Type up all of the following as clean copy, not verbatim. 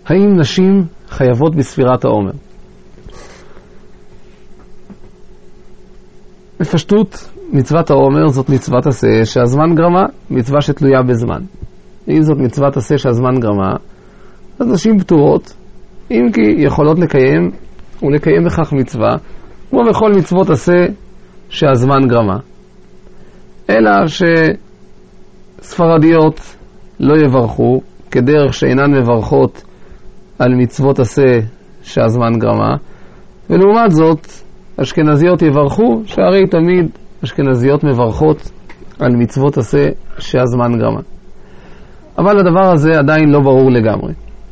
האם נשים חייבות בספירת העומר? בפשטות, מצוות העומר זאת מצוות עשה שהזמן גרמה, מצווה שתלויה בזמן. אם זאת מצוות עשה שהזמן גרמה, אז נשים פטורות, אם כי יכולות לקיים ולקיים בכך מצווה, כמו בכל מצוות עשה שהזמן גרמה. אלא שספרדיות לא יברכו, כדרך שאינן מברכות על מצוות עשה שהזמן גרמה, ולעומת זאת, אשכנזיות יברכו, שהרי תמיד אשכנזיות מברכות על מצוות עשה שהזמן גרמה. אבל הדבר הזה עדיין לא ברור לגמרי.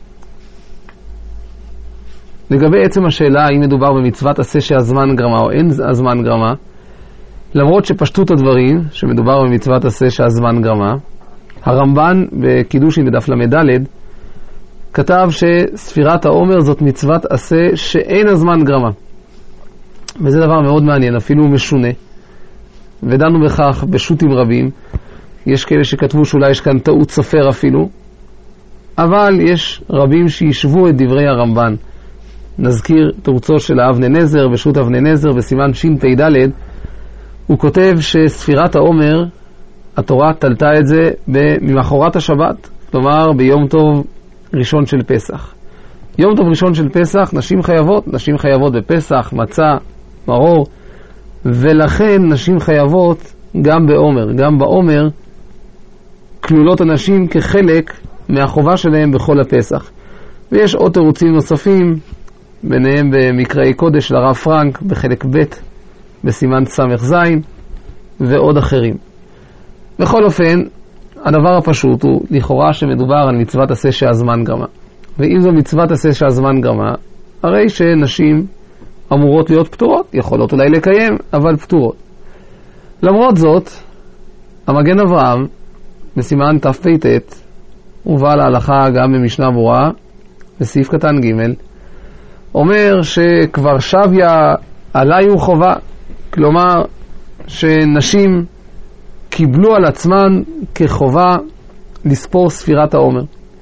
לגבי עצם השאלה האם מדובר במצוות עשה שהזמן גרמה או אין הזמן גרמה, למרות שפשטות הדברים שמדובר במצוות עשה שהזמן גרמה, הרמב"ן בקידושין בדף למד' כתב שספירת העומר זאת מצוות עשה שאין הזמן גרמה. וזה דבר מאוד מעניין, אפילו משונה. ודנו בכך בשו"תים רבים. יש כאלה שכתבו שאולי יש כאן טעות סופר אפילו. אבל יש רבים שישבו את דברי הרמב"ן. נזכיר תורצו של אבני נזר, בשו"ת אבני נזר, בסימן ש"פ"ד. הוא כותב שספירת העומר, התורה תלתה את זה ממחרת השבת, כלומר ביום טוב ראשון של פסח. יום טוב ראשון של פסח, נשים חייבות בפסח, מצה, מרור, ולכן נשים חייבות גם בעומר. גם בעומר כלולות הנשים כחלק מהחובה שלהם בכל הפסח. ויש עוד תירוצים נוספים, ביניהם במקראי קודש לרב פרנק בחלק ב' בסימן סמך זין, ועוד אחרים. בכל אופן, הדבר הפשוט הוא לכאורה שמדובר על מצוות עשה שהזמן גרמה. ואם זו מצוות עשה שהזמן גרמה, הרי שנשים אמורות להיות פטורות, יכולות אולי לקיים, אבל פטורות. למרות זאת, המגן אברהם, בסימן תפ"ט, הובא להלכה גם במשנה ברורה, בסעיף קטן ג', אומר שכבר שביה עליי הוא חובה, כלומר שנשים קיבלו על עצמן כחובה לספור ספירת העומר.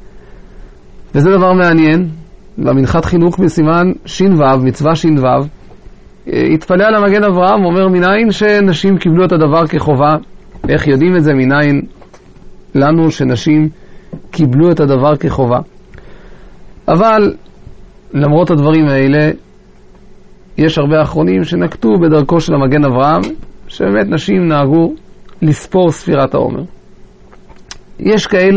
וזה דבר מעניין, במנחת חינוך בסימן ש"ו, מצווה ש"ו, התפלא על המגן אברהם, אומר מניין שנשים קיבלו את הדבר כחובה. איך יודעים את זה? מניין לנו שנשים קיבלו את הדבר כחובה. אבל למרות הדברים האלה, יש הרבה אחרונים שנקטו בדרכו של המגן אברהם, שבאמת נשים נהגו לספור ספירת העומר. יש כאלה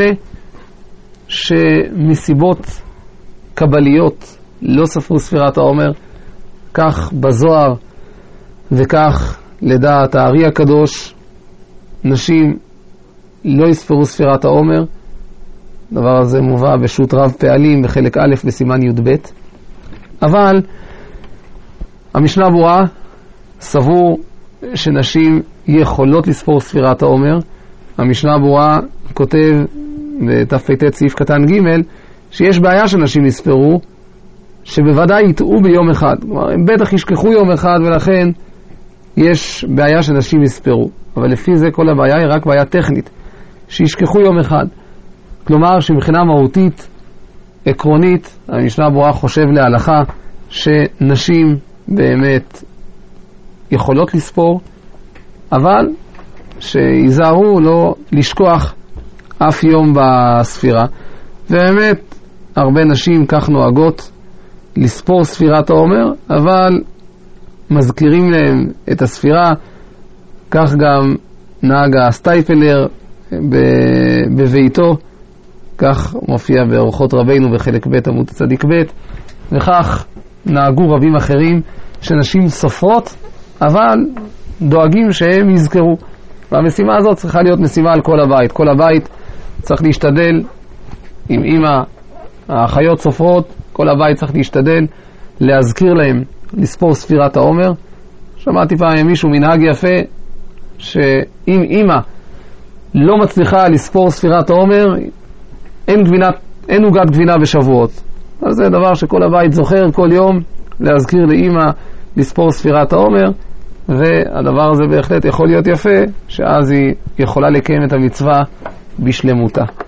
שמסיבות קבליות לא ספרו ספירת העומר, כך בזוהר וכך לדעת הארי הקדוש, נשים לא יספרו ספירת העומר. הדבר הזה מובא בשו"ת רב פעלים בחלק א' בסימן י"ב. אבל המשנה ברורה סבור שנשים יכולות לספור ספירת העומר. המשנה ברורה כותב בתפ"ט סעיף קטן ג' שיש בעיה שנשים יספרו, שבוודאי יטעו ביום אחד. כלומר, הם בטח ישכחו יום אחד, ולכן יש בעיה שנשים יספרו. אבל לפי זה כל הבעיה היא רק בעיה טכנית, שישכחו יום אחד. כלומר, שמבחינה מהותית, עקרונית, המשנה ברורה חושב להלכה שנשים באמת יכולות לספור, אבל שיזהרו לא לשכוח אף יום בספירה. ובאמת, הרבה נשים כך נוהגות לספור ספירת העומר, אבל מזכירים להם את הספירה. כך גם נהג הסטייפלר בביתו, כך מופיע באורחות רבינו בחלק ב' עמוד צדיק ב', וכך נהגו רבים אחרים שנשים סופרות, אבל דואגים שהם יזכרו. והמשימה הזאת צריכה להיות משימה על כל הבית. כל הבית צריך להשתדל, עם אמא, האחיות סופרות, כל הבית צריך להשתדל להזכיר להם לספור ספירת העומר. שמעתי פעם מישהו מנהג יפה, שאם אמא לא מצליחה לספור ספירת העומר, אין עוגת גבינה בשבועות. אז זה דבר שכל הבית זוכר כל יום, להזכיר לאמא לספור ספירת העומר, והדבר הזה בהחלט יכול להיות יפה, שאז היא יכולה לקיים את המצווה בשלמותה.